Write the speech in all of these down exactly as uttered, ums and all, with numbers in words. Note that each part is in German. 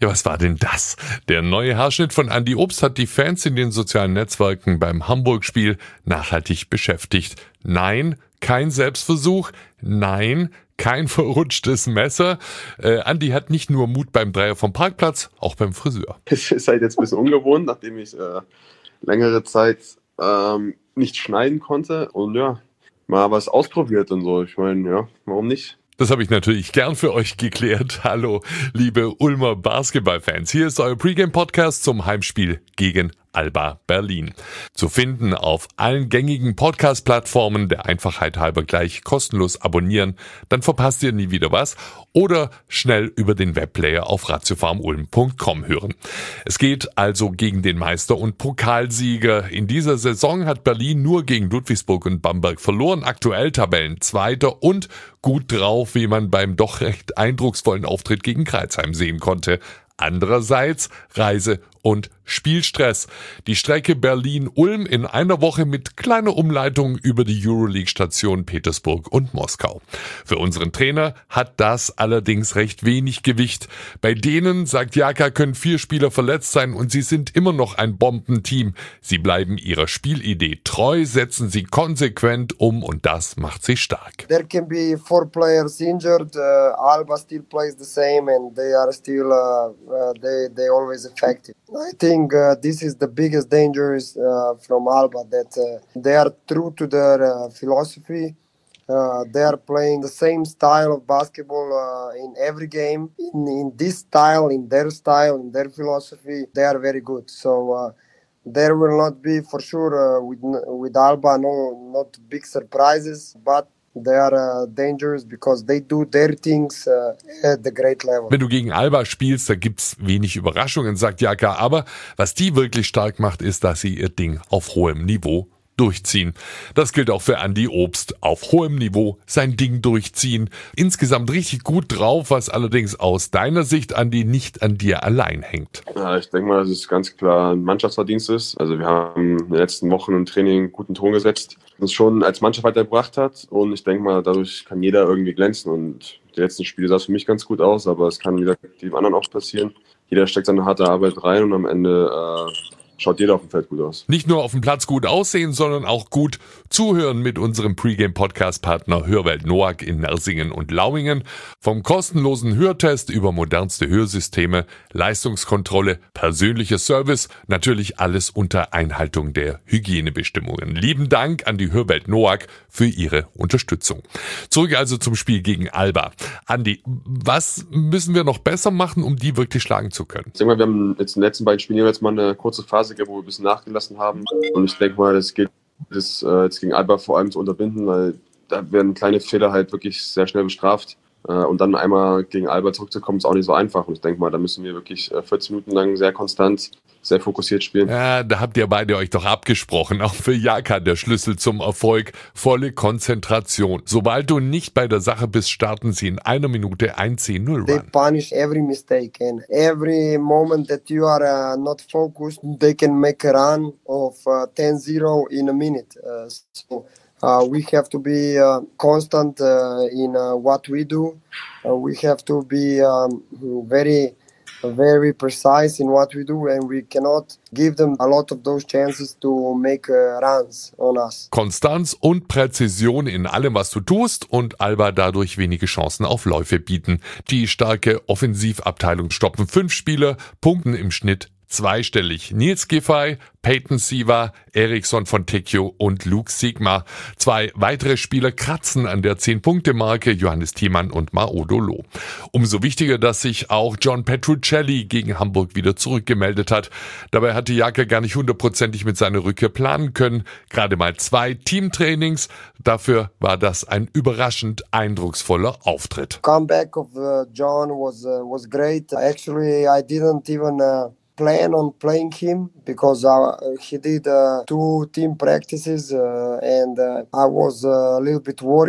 Ja, was war denn das? Der neue Haarschnitt von Andi Obst hat die Fans in den sozialen Netzwerken beim Hamburg-Spiel nachhaltig beschäftigt. Nein, kein Selbstversuch. Nein, kein verrutschtes Messer. Äh, Andi hat nicht nur Mut beim Dreier vom Parkplatz, auch beim Friseur. Es ist halt jetzt ein bisschen ungewohnt, nachdem ich äh, längere Zeit ähm, nicht schneiden konnte. Und ja, mal was ausprobiert und so. Ich meine, ja, warum nicht? Das habe ich natürlich gern für euch geklärt. Hallo, liebe Ulmer Basketballfans. Hier ist euer Pre-Game-Podcast zum Heimspiel gegen Alba Berlin. Zu finden auf allen gängigen Podcast-Plattformen, der Einfachheit halber gleich kostenlos abonnieren, dann verpasst ihr nie wieder was, oder schnell über den Webplayer auf ratiofarm ulm punkt com hören. Es geht also gegen den Meister und Pokalsieger. In dieser Saison hat Berlin nur gegen Ludwigsburg und Bamberg verloren, aktuell Tabellenzweiter und gut drauf, wie man beim doch recht eindrucksvollen Auftritt gegen Crailsheim sehen konnte. Andererseits Reise- und Spielstress. Die Strecke Berlin-Ulm in einer Woche mit kleiner Umleitung über die Euroleague-Station Petersburg und Moskau. Für unseren Trainer hat das allerdings recht wenig Gewicht. Bei denen, sagt Jaka, können vier Spieler verletzt sein und sie sind immer noch ein Bombenteam. Sie bleiben ihrer Spielidee treu, setzen sie konsequent um und das macht sie stark. There can be four players injured. Uh, Alba still plays the same and they are still uh, uh, they they always effective. I think uh, this is the biggest danger is, uh, from Alba, that uh, they are true to their uh, philosophy. Uh, they are playing the same style of basketball uh, in every game. In, in this style, in their style, in their philosophy, they are very good. So uh, there will not be, for sure, uh, with, with Alba, no, not big surprises, but they are uh, dangerous because they do their things uh, at the great level. Wenn du gegen Alba spielst, da gibt's wenig Überraschungen, sagt Jaka. Aber was die wirklich stark macht, ist, dass sie ihr Ding auf hohem Niveau durchziehen. Das gilt auch für Andi Obst. Auf hohem Niveau sein Ding durchziehen. Insgesamt richtig gut drauf, was allerdings aus deiner Sicht, Andi, nicht an dir allein hängt. Ja, ich denke mal, dass es ganz klar ein Mannschaftsverdienst ist. Also wir haben in den letzten Wochen im Training einen guten Ton gesetzt, uns schon als Mannschaft weitergebracht hat. Und ich denke mal, dadurch kann jeder irgendwie glänzen. Und die letzten Spiele sah es für mich ganz gut aus, aber es kann wieder dem anderen auch passieren. Jeder steckt seine harte Arbeit rein und am Ende äh, schaut jeder auf dem Feld gut aus. Nicht nur auf dem Platz gut aussehen, sondern auch gut zuhören mit unserem Pre-Game-Podcast-Partner Hörwelt Noack in Nersingen und Lauingen. Vom kostenlosen Hörtest über modernste Hörsysteme, Leistungskontrolle, persönlicher Service, natürlich alles unter Einhaltung der Hygienebestimmungen. Lieben Dank an die Hörwelt Noack für ihre Unterstützung. Zurück also zum Spiel gegen Alba. Andi, was müssen wir noch besser machen, um die wirklich schlagen zu können? Ich denke mal, wir haben jetzt in den letzten beiden Spielen jetzt mal eine kurze Phase gehabt, wo wir ein bisschen nachgelassen haben. Und ich denke mal, das geht das, äh, jetzt gegen Alba vor allem zu unterbinden, weil da werden kleine Fehler halt wirklich sehr schnell bestraft. Äh, und dann einmal gegen Alba zurückzukommen, ist auch nicht so einfach. Und ich denke mal, da müssen wir wirklich äh, vierzig Minuten lang sehr konstant, sehr fokussiert spielen. Ja, da habt ihr beide euch doch abgesprochen. Auch für Jaka der Schlüssel zum Erfolg. Volle Konzentration. Sobald du nicht bei der Sache bist, starten sie in einer Minute ein zehn null Run. They punish every mistake and every moment that you are uh, not focused, they can make a run of uh, ten zero in a minute. Uh, so uh, we have to be uh, constant uh, in uh, what we do. Uh, we have to be um, very very precise in what we do and we cannot give them a lot of those chances to make uh, runs on us. Konstanz und Präzision in allem, was du tust und Alba dadurch wenige Chancen auf Läufe bieten. Die starke Offensivabteilung stoppen fünf Spieler, punkten im Schnitt zweistellig. Nils Giffey, Peyton Siva, Eriksson von Tekio und Luke Sigma. Zwei weitere Spieler kratzen an der zehn-Punkte-Marke, Johannes Thiemann und Maodo Loh. Umso wichtiger, dass sich auch John Petruccelli gegen Hamburg wieder zurückgemeldet hat. Dabei hatte Jaka gar nicht hundertprozentig mit seiner Rückkehr planen können. Gerade mal zwei Teamtrainings. Dafür war das ein überraschend eindrucksvoller Auftritt. Comeback of uh, John was uh, was great. Actually, I didn't even uh plan on playing him because uh, he did uh, two team practices uh, and uh, I was uh, a little bit worried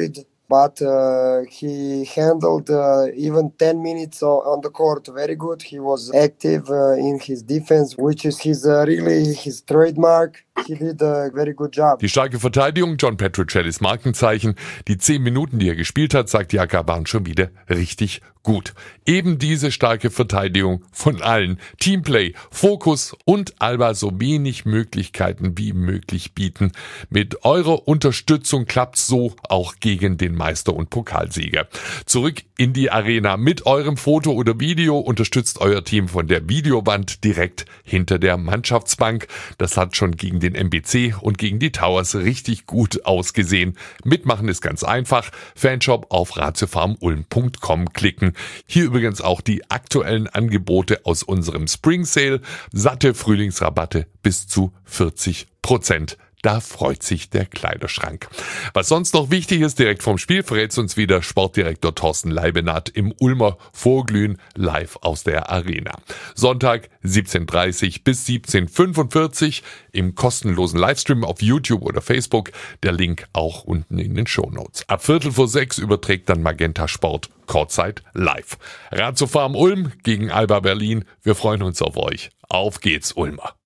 but uh, he handled uh, even ten minutes on the court very good. He was active uh, in his defense, which is his uh, really his trademark. He did a very good job. Die starke Verteidigung, John Petruccellis Markenzeichen. Die zehn Minuten, die er gespielt hat, sagt Jaka, waren schon wieder richtig gut. Eben diese starke Verteidigung von allen. Teamplay, Fokus und Alba so wenig Möglichkeiten wie möglich bieten. Mit eurer Unterstützung klappt's so auch gegen den Meister und Pokalsieger. Zurück in die Arena mit eurem Foto oder Video unterstützt euer Team von der Videowand direkt hinter der Mannschaftsbank. Das hat schon gegen den M B C und gegen die Towers richtig gut ausgesehen. Mitmachen ist ganz einfach. Fanshop auf ratiofarm ulm punkt com klicken. Hier übrigens auch die aktuellen Angebote aus unserem Spring Sale. Satte Frühlingsrabatte bis zu vierzig Prozent. Da freut sich der Kleiderschrank. Was sonst noch wichtig ist, direkt vom Spiel verrät uns wieder Sportdirektor Thorsten Leibenath im Ulmer Vorglühen live aus der Arena. Sonntag siebzehn Uhr dreißig bis siebzehn Uhr fünfundvierzig im kostenlosen Livestream auf YouTube oder Facebook. Der Link auch unten in den Shownotes. Ab Viertel vor sechs überträgt dann Magenta Sport Kurzzeit live. Ratiofarm Ulm gegen Alba Berlin. Wir freuen uns auf euch. Auf geht's, Ulmer.